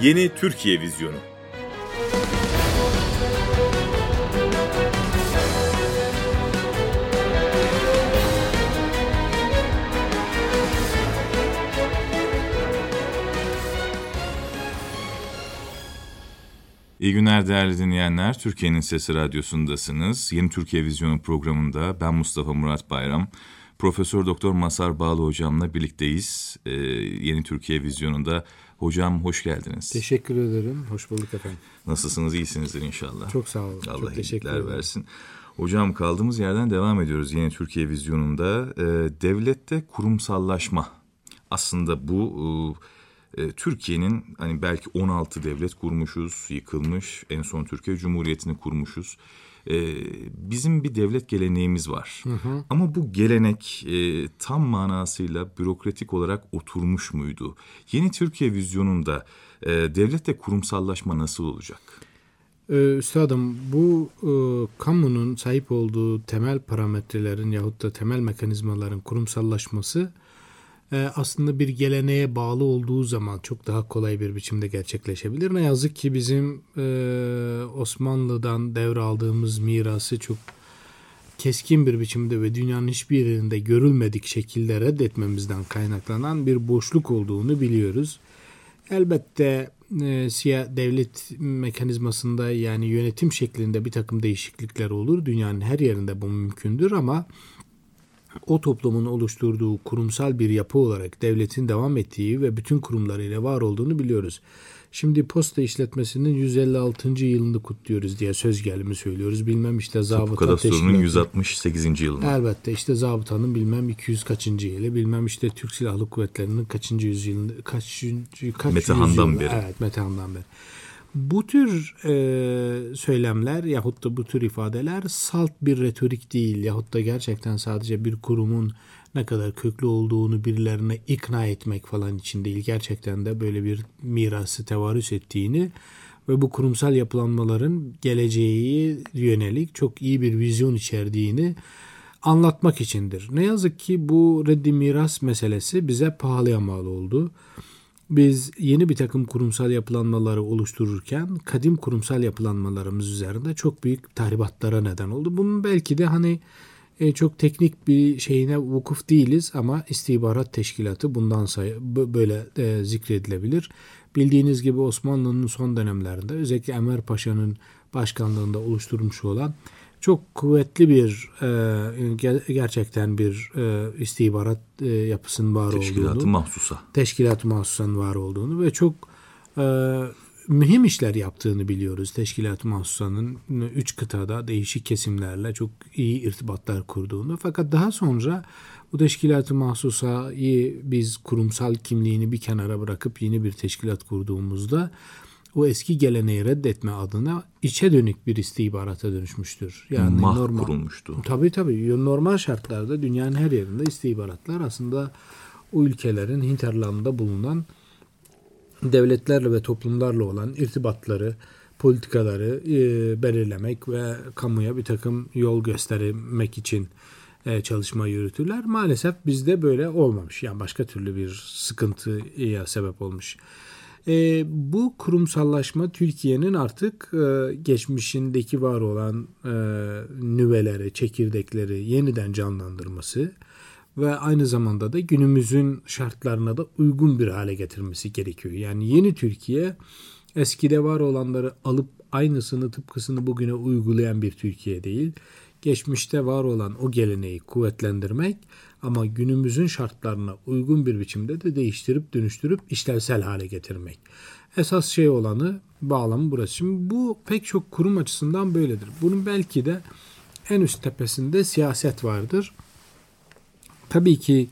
Yeni Türkiye Vizyonu. İyi günler değerli dinleyenler. Türkiye'nin Sesi Radyosu'ndasınız. Yeni Türkiye Vizyonu programında ben Mustafa Murat Bayram, Profesör Doktor Mazhar Bağlı hocamla birlikteyiz. Yeni Türkiye Vizyonunda. Hocam hoş geldiniz. Teşekkür ederim. Hoş bulduk efendim. Nasılsınız? İyisinizdir inşallah. Çok sağ olun. Allah çok teşekkür ederim. versin. Hocam kaldığımız yerden devam ediyoruz Yeni Türkiye Vizyonunda. Devlette kurumsallaşma. Aslında bu Türkiye'nin hani belki 16 devlet kurmuşuz, yıkılmış. En son Türkiye Cumhuriyeti'ni kurmuşuz. Bizim bir devlet geleneğimiz var. Ama bu gelenek tam manasıyla bürokratik olarak oturmuş muydu? Yeni Türkiye Vizyonunda devlette kurumsallaşma nasıl olacak? Üstadım, bu kamunun sahip olduğu temel parametrelerin yahut da temel mekanizmaların kurumsallaşması aslında bir geleneğe bağlı olduğu zaman çok daha kolay bir biçimde gerçekleşebilir. Ne yazık ki bizim Osmanlı'dan devraldığımız mirası çok keskin bir biçimde ve dünyanın hiçbir yerinde görülmedik şekilde reddetmemizden kaynaklanan bir boşluk olduğunu biliyoruz. Elbette devlet mekanizmasında, yani yönetim şeklinde bir takım değişiklikler olur. Dünyanın her yerinde bu mümkündür ama o toplumun oluşturduğu kurumsal bir yapı olarak devletin devam ettiği ve bütün kurumlarıyla var olduğunu biliyoruz. Şimdi posta işletmesinin 156. yılını kutluyoruz diye söz gelimi söylüyoruz. Bilmem işte zabıta teşkilatı. 168. yılını. Elbette işte zabıtanın bilmem 200 kaçıncı yılı, bilmem işte Türk Silahlı Kuvvetleri'nin kaçıncı yüzyılını, kaç Metehan'dan beri. Evet, Metehan'dan beri. Bu tür söylemler yahut da bu tür ifadeler salt bir retorik değil yahut da gerçekten sadece bir kurumun ne kadar köklü olduğunu birilerine ikna etmek falan için değil. Gerçekten de böyle bir mirası tevarüs ettiğini ve bu kurumsal yapılanmaların geleceğe yönelik çok iyi bir vizyon içerdiğini anlatmak içindir. Ne yazık ki bu reddi miras meselesi bize pahalıya mal oldu. Biz yeni bir takım kurumsal yapılanmaları oluştururken kadim kurumsal yapılanmalarımız üzerinde çok büyük tahribatlara neden oldu. Bunun belki de çok teknik bir şeyine vukuf değiliz ama istihbarat teşkilatı bundan böyle zikredilebilir. Bildiğiniz gibi Osmanlı'nın son dönemlerinde özellikle Enver Paşa'nın başkanlığında oluşturmuş olan çok kuvvetli bir gerçekten bir istihbarat yapısının var olduğunu, teşkilat-ı mahsusanın var olduğunu ve çok mühim işler yaptığını biliyoruz. Teşkilat-ı mahsusanın 3 kıtada değişik kesimlerle çok iyi irtibatlar kurduğunu. Fakat daha sonra bu teşkilat-ı mahsusayı biz kurumsal kimliğini bir kenara bırakıp yeni bir teşkilat kurduğumuzda o eski geleneği reddetme adına içe dönük bir istihbarata dönüşmüştür. Yani kurulmuştu. Tabii. Normal şartlarda dünyanın her yerinde istihbaratlar aslında o ülkelerin hinterlandında bulunan devletlerle ve toplumlarla olan irtibatları, politikaları belirlemek ve kamuya bir takım yol göstermek için çalışma yürütürler. Maalesef bizde böyle olmamış. Yani başka türlü bir sıkıntıya sebep olmuş. Bu kurumsallaşma Türkiye'nin artık geçmişindeki var olan nüveleri, çekirdekleri yeniden canlandırması ve aynı zamanda da günümüzün şartlarına da uygun bir hale getirmesi gerekiyor. Yani yeni Türkiye eskide var olanları alıp aynısını, tıpkısını bugüne uygulayan bir Türkiye değil. Geçmişte var olan o geleneği kuvvetlendirmek ama günümüzün şartlarına uygun bir biçimde de değiştirip dönüştürüp işlevsel hale getirmek. Esas bağlamı burası. Şimdi bu pek çok kurum açısından böyledir. Bunun belki de en üst tepesinde siyaset vardır. Tabii ki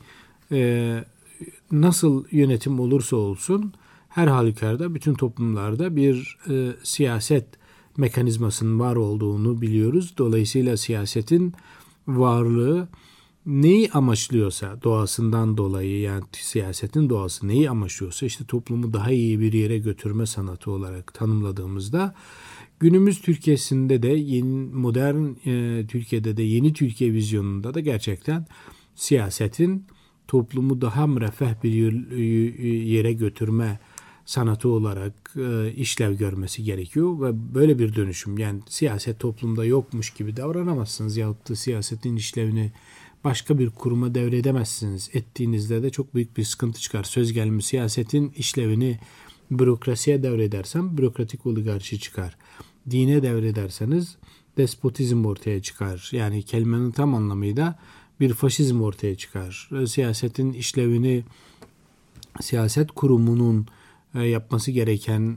nasıl yönetim olursa olsun her halükarda bütün toplumlarda bir siyaset mekanizmasının var olduğunu biliyoruz. Dolayısıyla siyasetin varlığı neyi amaçlıyorsa doğasından dolayı, yani siyasetin doğası neyi amaçlıyorsa işte toplumu daha iyi bir yere götürme sanatı olarak tanımladığımızda günümüz Türkiye'sinde de modern Türkiye'de de yeni Türkiye vizyonunda da gerçekten siyasetin toplumu daha müreffeh bir yere götürme sanatı olarak işlev görmesi gerekiyor ve böyle bir dönüşüm, yani siyaset toplumda yokmuş gibi davranamazsınız yahut da siyasetin işlevini başka bir kuruma devredemezsiniz. Ettiğinizde de çok büyük bir sıkıntı çıkar. Söz gelimi siyasetin işlevini bürokrasiye devredersem bürokratik oligarşi çıkar. Dine devrederseniz despotizm ortaya çıkar. Yani kelimenin tam anlamıyla bir faşizm ortaya çıkar. Siyasetin işlevini siyaset kurumunun yapması gereken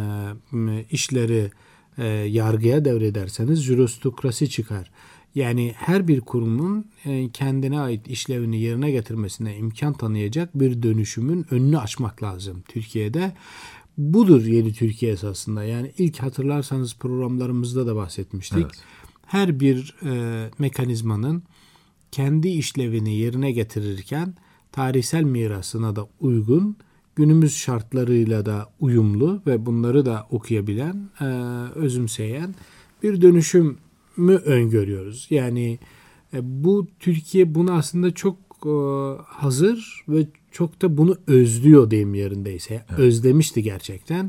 işleri yargıya devrederseniz juristokrasi çıkar. Yani her bir kurumun kendine ait işlevini yerine getirmesine imkan tanıyacak bir dönüşümün önünü açmak lazım Türkiye'de. Budur yeni Türkiye esasında. Yani ilk hatırlarsanız programlarımızda da bahsetmiştik. Evet. Her bir mekanizmanın kendi işlevini yerine getirirken tarihsel mirasına da uygun, günümüz şartlarıyla da uyumlu ve bunları da okuyabilen, özümseyen bir dönüşümü öngörüyoruz. Yani bu Türkiye bunu aslında çok hazır ve çok da bunu özlüyor diyeyim yerindeyse. Evet. Özlemişti gerçekten.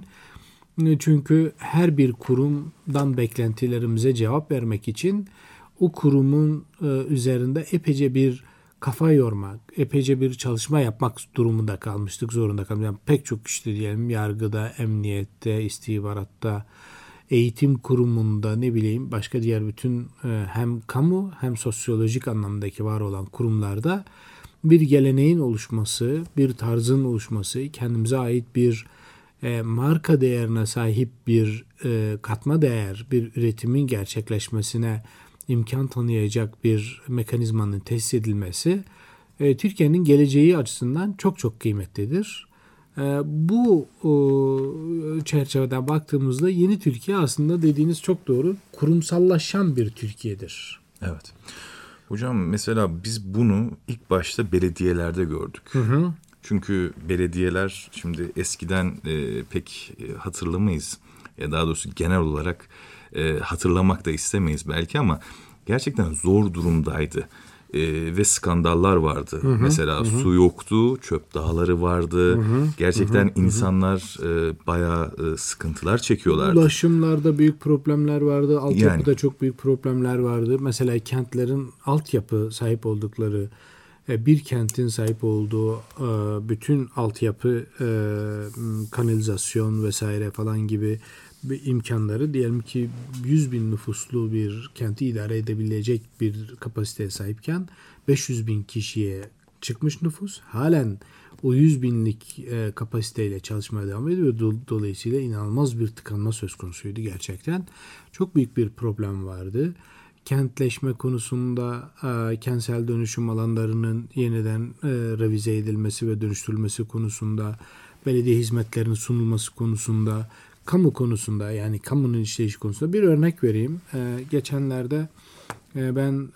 Çünkü her bir kurumdan beklentilerimize cevap vermek için o kurumun üzerinde epeyce bir kafa yormak, epeyce bir çalışma yapmak durumunda kalmıştık, zorunda kalmıştık. Yani pek çok işte diyelim yargıda, emniyette, istihbaratta, eğitim kurumunda, ne bileyim başka diğer bütün hem kamu hem sosyolojik anlamdaki var olan kurumlarda bir geleneğin oluşması, bir tarzın oluşması, kendimize ait bir marka değerine sahip bir katma değer, bir üretimin gerçekleşmesine imkan tanıyacak bir mekanizmanın tesis edilmesi Türkiye'nin geleceği açısından çok çok kıymetlidir. Bu çerçeveden baktığımızda yeni Türkiye aslında dediğiniz çok doğru, kurumsallaşan bir Türkiye'dir. Evet. Hocam mesela biz bunu ilk başta belediyelerde gördük. Hı hı. Çünkü belediyeler şimdi eskiden pek hatırlamayız. Daha doğrusu genel olarak hatırlamak da istemeyiz belki ama gerçekten zor durumdaydı. Ve skandallar vardı. Hı hı, Mesela su yoktu, çöp dağları vardı. Gerçekten insanlar bayağı sıkıntılar çekiyorlardı. Ulaşımlarda büyük problemler vardı. Altyapıda çok büyük problemler vardı. Mesela kentlerin altyapı sahip oldukları, bir kentin sahip olduğu bütün altyapı, kanalizasyon vesaire falan gibi imkanları, diyelim ki 100 bin nüfuslu bir kenti idare edebilecek bir kapasiteye sahipken 500 bin kişiye çıkmış nüfus halen o 100 binlik kapasiteyle çalışmaya devam ediyor. Dolayısıyla inanılmaz bir tıkanma söz konusuydu gerçekten. Çok büyük bir problem vardı. Kentleşme konusunda kentsel dönüşüm alanlarının yeniden revize edilmesi ve dönüştürülmesi konusunda, belediye hizmetlerinin sunulması konusunda, kamu konusunda, yani kamunun işleyişi konusunda bir örnek vereyim. Geçenlerde ben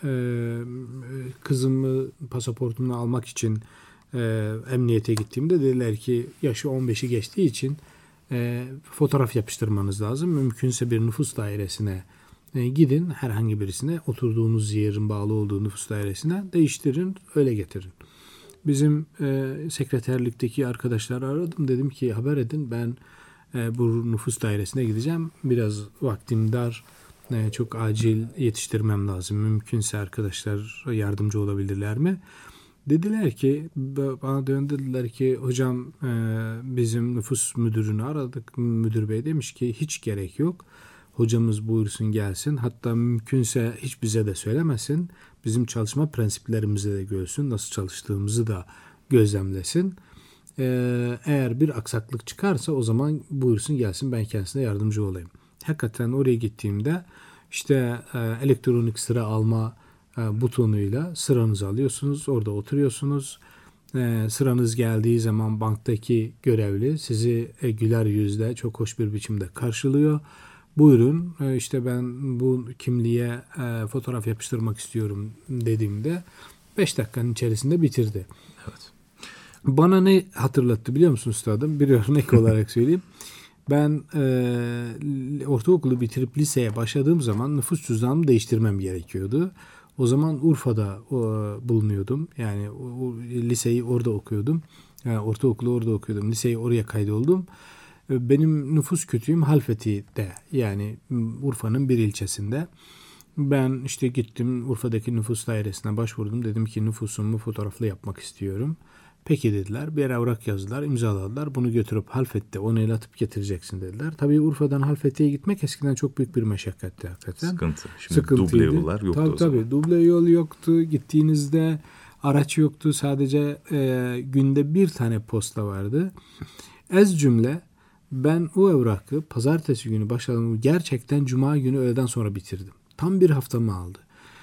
kızımı pasaportumunu almak için emniyete gittiğimde dediler ki yaşı 15'i geçtiği için fotoğraf yapıştırmanız lazım. Mümkünse bir nüfus dairesine gidin, herhangi birisine, oturduğunuz yerin bağlı olduğu nüfus dairesine değiştirin, öyle getirin. Bizim sekreterlikteki arkadaşları aradım. Dedim ki haber edin, ben bu nüfus dairesine gideceğim. Biraz vaktim dar. Çok acil yetiştirmem lazım. Mümkünse arkadaşlar yardımcı olabilirler mi? Dediler ki, bana döndüler ki hocam bizim nüfus müdürünü aradık. Müdür bey demiş ki hiç gerek yok. Hocamız buyursun gelsin. Hatta mümkünse hiç bize de söylemesin. Bizim çalışma prensiplerimizi de görsün. Nasıl çalıştığımızı da gözlemlesin. Eğer bir aksaklık çıkarsa o zaman buyursun gelsin, ben kendisine yardımcı olayım. Hakikaten oraya gittiğimde işte elektronik sıra alma butonuyla sıranızı alıyorsunuz. Orada oturuyorsunuz. Sıranız geldiği zaman banktaki görevli sizi güler yüzle çok hoş bir biçimde karşılıyor. Buyurun işte ben bu kimliğe fotoğraf yapıştırmak istiyorum dediğimde 5 dakikanın içerisinde bitirdi. Evet. Bana ne hatırlattı biliyor musun üstadım? Bir örnek olarak söyleyeyim. Ben ortaokulu bitirip liseye başladığım zaman nüfus cüzdanımı değiştirmem gerekiyordu. O zaman Urfa'da bulunuyordum. Yani o liseyi orada okuyordum. Yani ortaokulu orada okuyordum. Liseyi oraya kaydoldum. Benim nüfus kütüğüm Halfeti'de, yani Urfa'nın bir ilçesinde. Ben işte gittim Urfa'daki nüfus dairesine başvurdum. Dedim ki nüfusumu fotoğraflı yapmak istiyorum. Peki dediler. Bir evrak yazdılar, imzaladılar. Bunu götürüp Halfeti'de onaylatıp getireceksin dediler. Tabii Urfa'dan Halfeti'ye gitmek eskiden çok büyük bir meşakkatti hakikaten. Sıkıntı. Şimdi Sıkıntıydı. duble yollar yoktu tabii, o zaman. Tabii duble yol yoktu. Gittiğinizde araç yoktu. Sadece günde bir tane posta vardı. Ez cümle ben o evrakı pazartesi günü başladım. Gerçekten cuma günü öğleden sonra bitirdim. Tam bir haftamı aldı.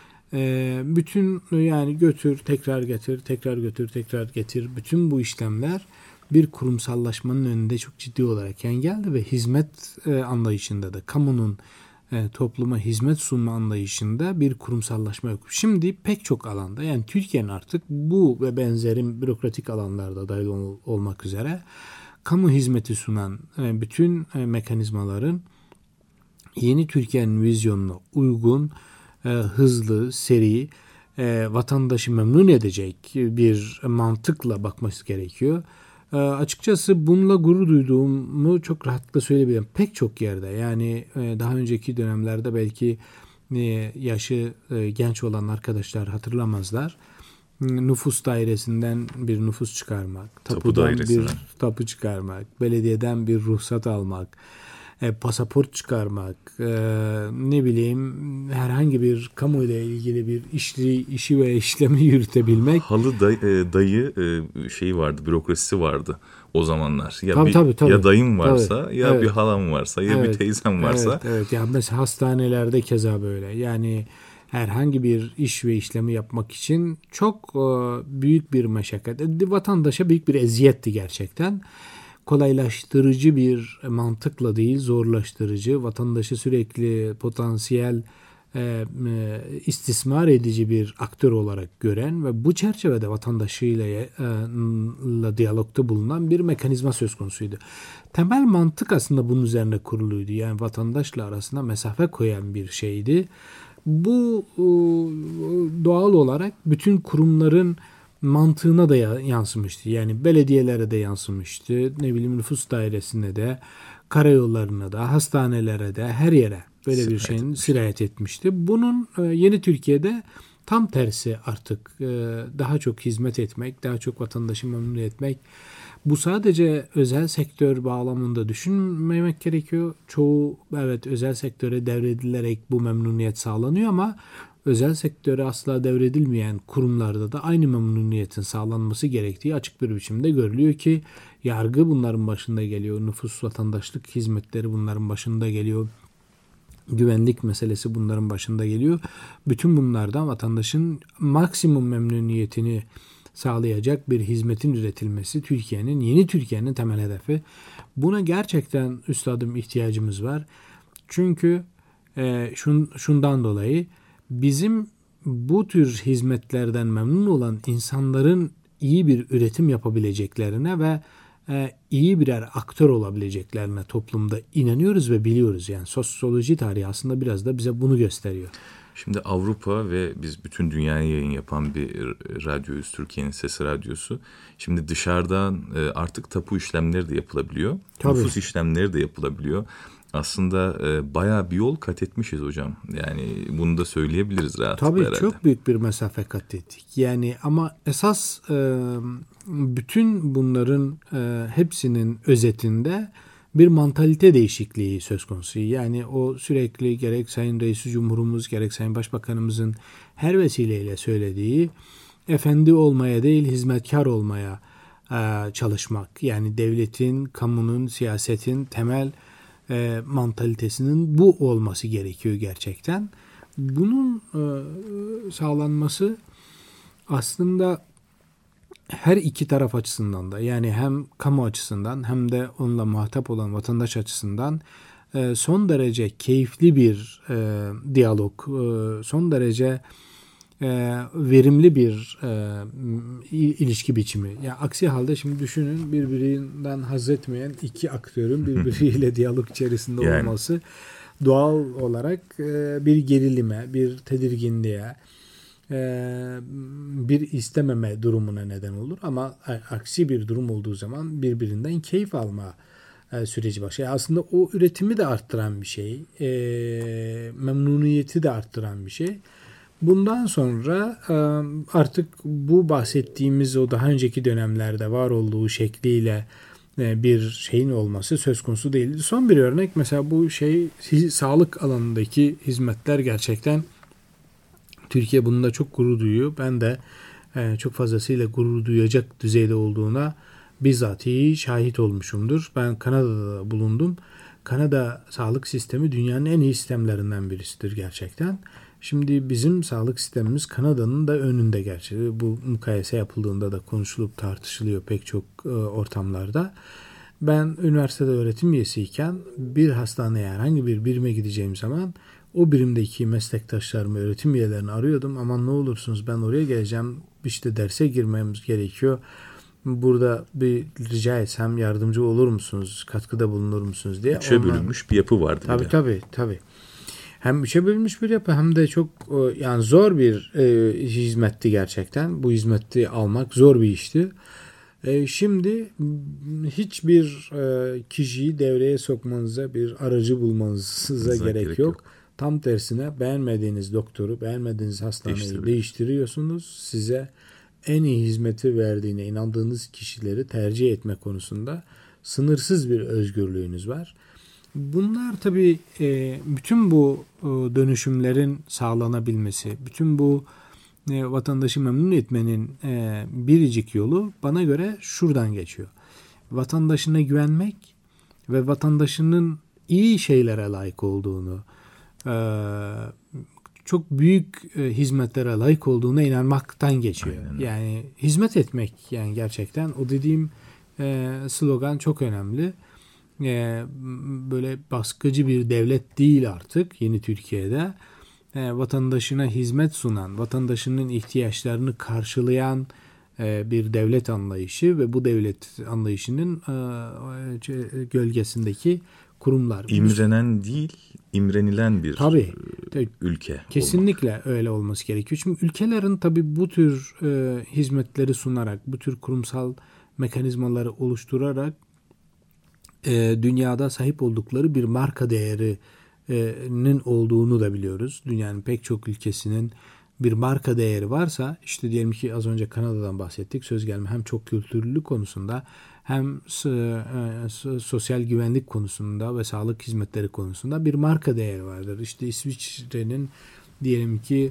Bütün yani götür, tekrar getir, tekrar götür, tekrar getir. Bütün bu işlemler bir kurumsallaşmanın önünde çok ciddi olarak geldi ve hizmet anlayışında da kamunun topluma hizmet sunma anlayışında bir kurumsallaşma yok. Şimdi pek çok alanda, yani Türkiye'nin artık bu ve benzerin bürokratik alanlarda dahil olmak üzere kamu hizmeti sunan bütün mekanizmaların yeni Türkiye'nin vizyonuna uygun, hızlı, seri, vatandaşı memnun edecek bir mantıkla bakması gerekiyor. Açıkçası bununla gurur duyduğumu çok rahatlıkla söyleyebilirim. Pek çok yerde, yani daha önceki dönemlerde belki yaşı genç olan arkadaşlar hatırlamazlar. Nüfus dairesinden bir nüfus çıkarmak, tapudan bir tapu çıkarmak, belediyeden bir ruhsat almak, pasaport çıkarmak, ne bileyim herhangi bir kamu ile ilgili bir işi ve işlemi yürütebilmek. Halı dayı şeyi vardı, bürokrasisi vardı o zamanlar. Ya tabii. Ya dayım varsa, tabii, ya evet. bir halam varsa, ya bir teyzem varsa. Evet. Yani mesela hastanelerde keza böyle. Yani herhangi bir iş ve işlemi yapmak için çok büyük bir meşakkat. Vatandaşa büyük bir eziyetti gerçekten. Kolaylaştırıcı bir mantıkla değil, zorlaştırıcı, vatandaşı sürekli potansiyel istismar edici bir aktör olarak gören ve bu çerçevede vatandaşıyla diyalogda bulunan bir mekanizma söz konusuydu. Temel mantık aslında bunun üzerine kuruluydu. Yani vatandaşla arasında mesafe koyan bir şeydi. Bu doğal olarak bütün kurumların mantığına da yansımıştı. Yani belediyelere de yansımıştı. Ne bileyim nüfus dairesine de, karayollarına da, hastanelere de, her yere böyle bir şeyin sirayet etmişti. Bunun yeni Türkiye'de tam tersi artık daha çok hizmet etmek, daha çok vatandaşı memnun etmek. Bu sadece özel sektör bağlamında düşünmemek gerekiyor. Çoğu evet özel sektöre devredilerek bu memnuniyet sağlanıyor ama özel sektöre asla devredilmeyen kurumlarda da aynı memnuniyetin sağlanması gerektiği açık bir biçimde görülüyor ki yargı bunların başında geliyor. Nüfus, vatandaşlık hizmetleri bunların başında geliyor. Güvenlik meselesi bunların başında geliyor. Bütün bunlardan vatandaşın maksimum memnuniyetini sağlayacak bir hizmetin üretilmesi yeni Türkiye'nin temel hedefi. Buna gerçekten üstadım ihtiyacımız var. Çünkü şundan dolayı bizim bu tür hizmetlerden memnun olan insanların iyi bir üretim yapabileceklerine ve iyi birer aktör olabileceklerine toplumda inanıyoruz ve biliyoruz. Yani sosyoloji tarihi aslında biraz da bize bunu gösteriyor. Şimdi Avrupa ve biz bütün dünyaya yayın yapan bir radyoyuz. Türkiye'nin Sesi Radyosu. Şimdi dışarıdan artık tapu işlemleri de yapılabiliyor. Tabii. Nüfus işlemleri de yapılabiliyor. Aslında bayağı bir yol kat etmişiz hocam. Yani bunu da söyleyebiliriz rahatlıkla herhalde. Tabii çok büyük bir mesafe kat ettik. Yani ama esas bütün bunların hepsinin özetinde bir mantalite değişikliği söz konusu. Yani o sürekli gerek Sayın Reis-i Cumhurumuz gerek Sayın Başbakanımızın her vesileyle söylediği efendi olmaya değil hizmetkar olmaya çalışmak. Yani devletin, kamunun, siyasetin temel mantalitesinin bu olması gerekiyor gerçekten. Bunun sağlanması aslında her iki taraf açısından da, yani hem kamu açısından hem de onunla muhatap olan vatandaş açısından son derece keyifli bir diyalog, son derece verimli bir ilişki biçimi. Yani aksi halde şimdi düşünün, birbirinden haz etmeyen iki aktörün birbiriyle diyalog içerisinde olması doğal olarak bir gerilime, bir tedirginliğe, bir istememe durumuna neden olur. Ama aksi bir durum olduğu zaman birbirinden keyif alma süreci başlıyor. Aslında o üretimi de arttıran bir şey. Memnuniyeti de arttıran bir şey. Bundan sonra artık bu bahsettiğimiz o daha önceki dönemlerde var olduğu şekliyle bir şeyin olması söz konusu değil. Son bir örnek mesela bu sağlık alanındaki hizmetler gerçekten Türkiye bununla çok gurur duyuyor. Ben de çok fazlasıyla gurur duyacak düzeyde olduğuna bizzatihi şahit olmuşumdur. Ben Kanada'da bulundum. Kanada sağlık sistemi dünyanın en iyi sistemlerinden birisidir gerçekten. Şimdi bizim sağlık sistemimiz Kanada'nın da önünde gerçi. Bu mukayese yapıldığında da konuşulup tartışılıyor pek çok ortamlarda. Ben üniversitede öğretim üyesiyken bir hastaneye herhangi bir birime gideceğim zaman o birimdeki meslektaşlarımı, öğretim üyelerini arıyordum. Aman ne olursunuz ben oraya geleceğim. İşte derse girmemiz gerekiyor. Burada bir rica etsem yardımcı olur musunuz? Katkıda bulunur musunuz diye. Üçe bölünmüş bir yapı vardı. Tabii. Hem üçe bölünmüş bir yapı hem de çok yani zor bir hizmetti gerçekten. Bu hizmeti almak zor bir işti. Şimdi hiçbir kişiyi devreye sokmanıza, bir aracı bulmanıza gerek yok. Tam tersine beğenmediğiniz doktoru, beğenmediğiniz hastaneyi değiştiriyorsunuz. Size en iyi hizmeti verdiğine inandığınız kişileri tercih etme konusunda sınırsız bir özgürlüğünüz var. Bunlar tabii bütün bu dönüşümlerin sağlanabilmesi, bütün bu vatandaşı memnun etmenin biricik yolu bana göre şuradan geçiyor. Vatandaşına güvenmek ve vatandaşının iyi şeylere layık olduğunu, çok büyük hizmetlere layık olduğuna inanmaktan geçiyor. Aynen. Yani hizmet etmek yani gerçekten o dediğim slogan çok önemli. Böyle baskıcı bir devlet değil artık yeni Türkiye'de. Vatandaşına hizmet sunan, vatandaşının ihtiyaçlarını karşılayan bir devlet anlayışı ve bu devlet anlayışının gölgesindeki kurumlar. İmrenen değil, imrenilen bir ülke. Kesinlikle olmak. Öyle olması gerekiyor. Çünkü ülkelerin tabii bu tür hizmetleri sunarak, bu tür kurumsal mekanizmaları oluşturarak dünyada sahip oldukları bir marka değerinin olduğunu da biliyoruz. Dünyanın pek çok ülkesinin bir marka değeri varsa işte diyelim ki az önce Kanada'dan bahsettik. Söz gelimi hem çok kültürlülük konusunda hem sosyal güvenlik konusunda ve sağlık hizmetleri konusunda bir marka değeri vardır. İşte İsviçre'nin diyelim ki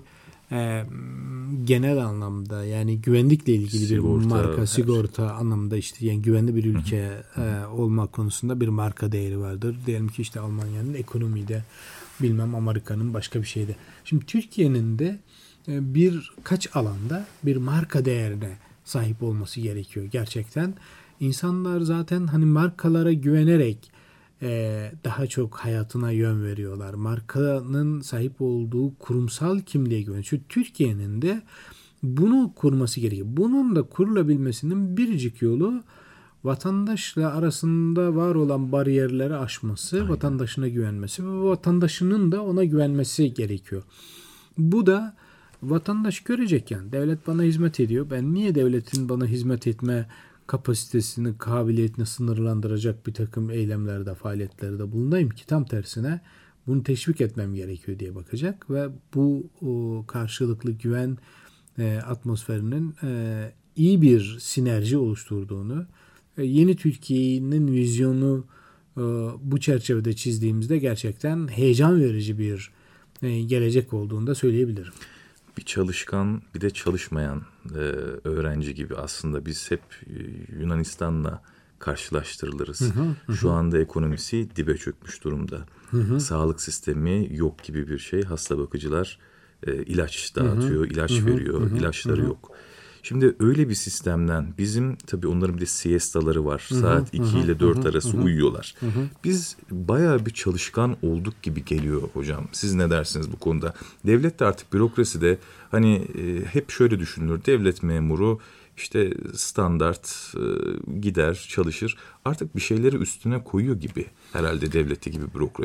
genel anlamda yani güvenlikle ilgili sigorta, bir marka, sigorta anlamında işte yani güvenli bir ülke olmak konusunda bir marka değeri vardır. Diyelim ki işte Almanya'nın ekonomide bilmem Amerika'nın başka bir şeyde. Şimdi Türkiye'nin de birkaç alanda bir marka değerine sahip olması gerekiyor gerçekten. İnsanlar zaten hani markalara güvenerek daha çok hayatına yön veriyorlar. Markanın sahip olduğu kurumsal kimliğe güveniyor. Çünkü Türkiye'nin de bunu kurması gerekiyor. Bunun da kurulabilmesinin biricik yolu vatandaşla arasında var olan bariyerleri aşması, aynen, vatandaşına güvenmesi ve vatandaşının da ona güvenmesi gerekiyor. Bu da vatandaş görecek yani. Devlet bana hizmet ediyor. Ben niye devletin bana hizmet etme kapasitesini, kabiliyetini sınırlandıracak bir takım eylemlerde, faaliyetlerde bulunayım ki tam tersine bunu teşvik etmem gerekiyor diye bakacak ve bu karşılıklı güven atmosferinin iyi bir sinerji oluşturduğunu, yeni Türkiye'nin vizyonu bu çerçevede çizdiğimizde gerçekten heyecan verici bir gelecek olduğunu da söyleyebilirim. Bir çalışkan bir de çalışmayan öğrenci gibi aslında biz hep Yunanistan'la karşılaştırılırız. Şu anda ekonomisi dibe çökmüş durumda. Sağlık sistemi yok gibi bir şey. Hasta bakıcılar ilaç dağıtıyor, ilaç veriyor, ilaçları yok. Şimdi öyle bir sistemden bizim tabii onların bir de siestaları var. Saat 2 ile 4 arası uyuyorlar. Biz bayağı bir çalışkan olduk gibi geliyor hocam. Siz ne dersiniz bu konuda? Devlet de artık bürokrasi de hani hep şöyle düşünülür. Devlet memuru işte standart gider çalışır. Artık bir şeyleri üstüne koyuyor gibi herhalde devletteki gibi bürokrasi.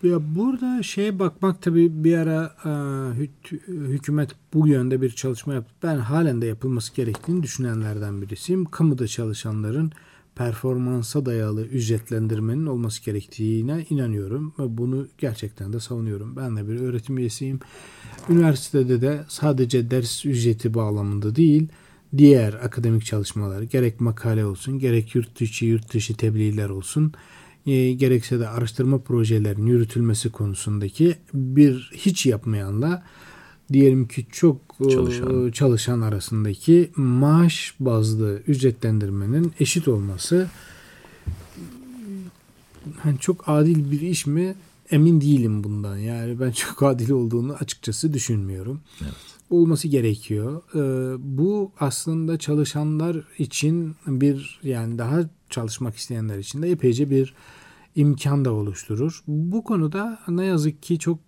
Ya burada şeye bakmak tabii bir ara hükümet bu yönde bir çalışma yaptı. Ben halen de yapılması gerektiğini düşünenlerden birisiyim. Kamuda çalışanların performansa dayalı ücretlendirmenin olması gerektiğine inanıyorum ve bunu gerçekten de savunuyorum. Ben de bir öğretim üyesiyim. Üniversitede de sadece ders ücreti bağlamında değil, diğer akademik çalışmalar, gerek makale olsun, gerek yurt dışı tebliğler olsun, gerekse de araştırma projelerinin yürütülmesi konusundaki bir hiç yapmayanla diyelim ki çok çalışan arasındaki maaş bazlı ücretlendirmenin eşit olması hani çok adil bir iş mi? Emin değilim bundan. Yani ben çok adil olduğunu açıkçası düşünmüyorum. Evet. Olması gerekiyor. Bu aslında çalışanlar için yani daha çalışmak isteyenler için de epeyce bir imkan da oluşturur. Bu konuda ne yazık ki çok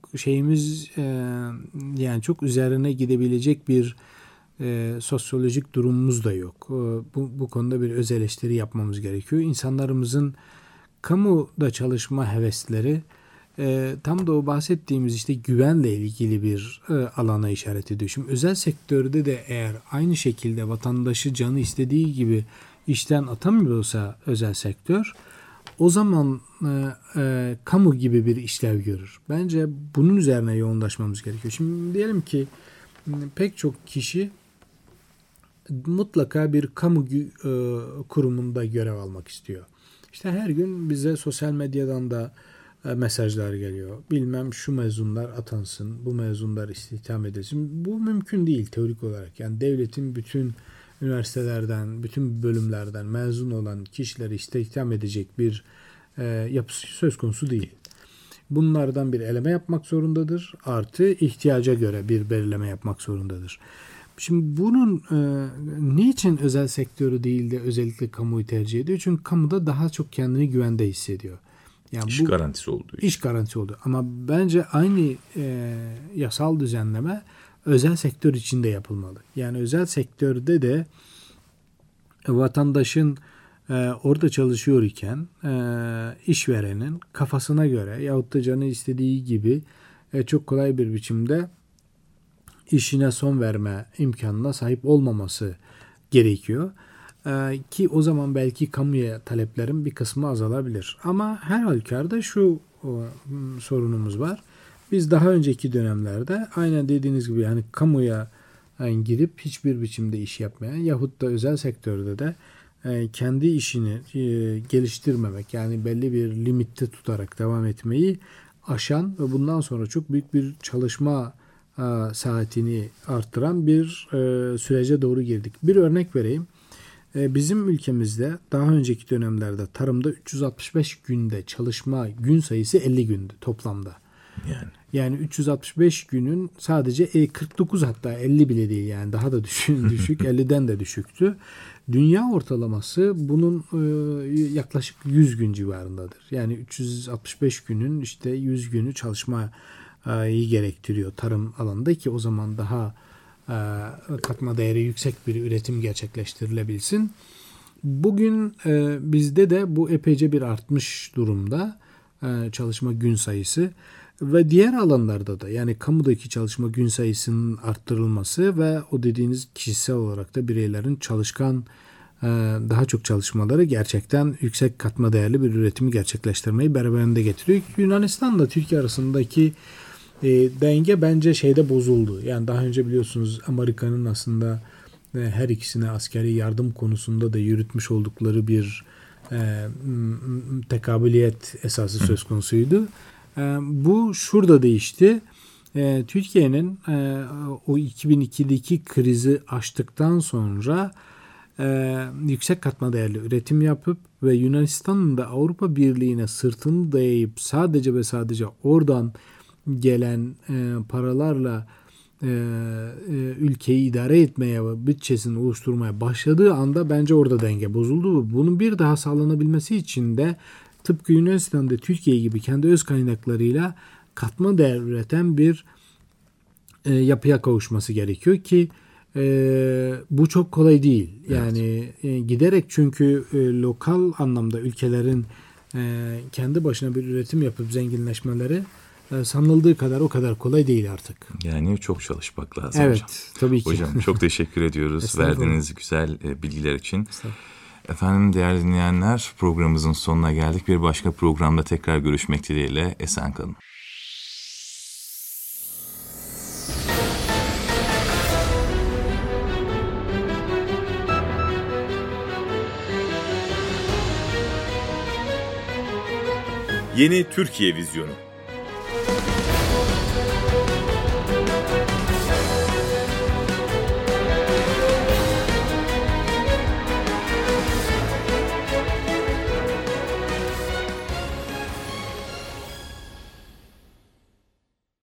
yani çok üzerine gidebilecek bir sosyolojik durumumuz da yok. Bu konuda bir öz eleştiri yapmamız gerekiyor. İnsanlarımızın kamuda çalışma hevesleri tam da o bahsettiğimiz işte güvenle ilgili bir alana işaret ediyor. Şimdi özel sektörde de eğer aynı şekilde vatandaşı canı istediği gibi işten atamıyorsa özel sektör, o zaman kamu gibi bir işlev görür. Bence bunun üzerine yoğunlaşmamız gerekiyor. Şimdi diyelim ki pek çok kişi mutlaka bir kamu kurumunda görev almak istiyor. İşte her gün bize sosyal medyadan da mesajlar geliyor. Bilmem şu mezunlar atansın, bu mezunlar istihdam edilsin. Bu mümkün değil teorik olarak. Yani devletin bütün üniversitelerden, bütün bölümlerden mezun olan kişileri istihdam edecek bir yapısı söz konusu değil. Bunlardan bir eleme yapmak zorundadır. Artı ihtiyaca göre bir belirleme yapmak zorundadır. Şimdi bunun niçin özel sektörü değil de özellikle kamuyu tercih ediyor? Çünkü kamuda daha çok kendini güvende hissediyor. Yani İş garantisi olduğu için. İş garantisi oldu. Ama bence aynı yasal düzenleme özel sektör için de yapılmalı. Yani özel sektörde de vatandaşın orada çalışıyor iken işverenin kafasına göre yahut da canı istediği gibi çok kolay bir biçimde işine son verme imkanına sahip olmaması gerekiyor. Ki o zaman belki kamuya taleplerin bir kısmı azalabilir. Ama her halükarda şu sorunumuz var. Biz daha önceki dönemlerde aynen dediğiniz gibi yani kamuya girip hiçbir biçimde iş yapmayan yahut da özel sektörde de kendi işini geliştirmemek, yani belli bir limitte tutarak devam etmeyi aşan ve bundan sonra çok büyük bir çalışma saatini arttıran bir sürece doğru girdik. Bir örnek vereyim. Bizim ülkemizde daha önceki dönemlerde tarımda 365 günde çalışma gün sayısı 50 gündü toplamda. Yani 365 günün sadece 49 hatta 50 bile değil, yani daha da düşük 50'den de düşüktü. Dünya ortalaması bunun yaklaşık 100 gün civarındadır. Yani 365 günün işte 100 günü çalışmayı gerektiriyor tarım alanında ki o zaman daha katma değeri yüksek bir üretim gerçekleştirilebilsin. Bugün bizde de bu epeyce bir artmış durumda çalışma gün sayısı ve diğer alanlarda da, yani kamudaki çalışma gün sayısının arttırılması ve o dediğiniz kişisel olarak da bireylerin çalışkan daha çok çalışmaları gerçekten yüksek katma değerli bir üretimi gerçekleştirmeyi beraberinde getiriyor. Yunanistan'la Türkiye arasındaki denge bence şeyde bozuldu. Yani daha önce biliyorsunuz Amerika'nın aslında her ikisine askeri yardım konusunda da yürütmüş oldukları bir tekabiliyet esası söz konusuydu. Bu şurada değişti. Türkiye'nin o 2002'deki krizi aştıktan sonra yüksek katma değerli üretim yapıp ve Yunanistan'ın da Avrupa Birliği'ne sırtını dayayıp sadece ve sadece oradan gelen paralarla ülkeyi idare etmeye ve bütçesini oluşturmaya başladığı anda bence orada denge bozuldu. Bunun bir daha sağlanabilmesi için de tıpkı Yunanistan'da Türkiye gibi kendi öz kaynaklarıyla katma değer üreten bir yapıya kavuşması gerekiyor ki bu çok kolay değil. Yani giderek çünkü lokal anlamda ülkelerin kendi başına bir üretim yapıp zenginleşmeleri sanıldığı kadar o kadar kolay değil artık. Yani çok çalışmak lazım Evet, hocam. tabii ki. Hocam çok teşekkür ediyoruz verdiğiniz güzel bilgiler için. Efendim değerli dinleyenler, programımızın sonuna geldik. Bir başka programda tekrar görüşmek dileğiyle, esen kalın. Yeni Türkiye Vizyonu.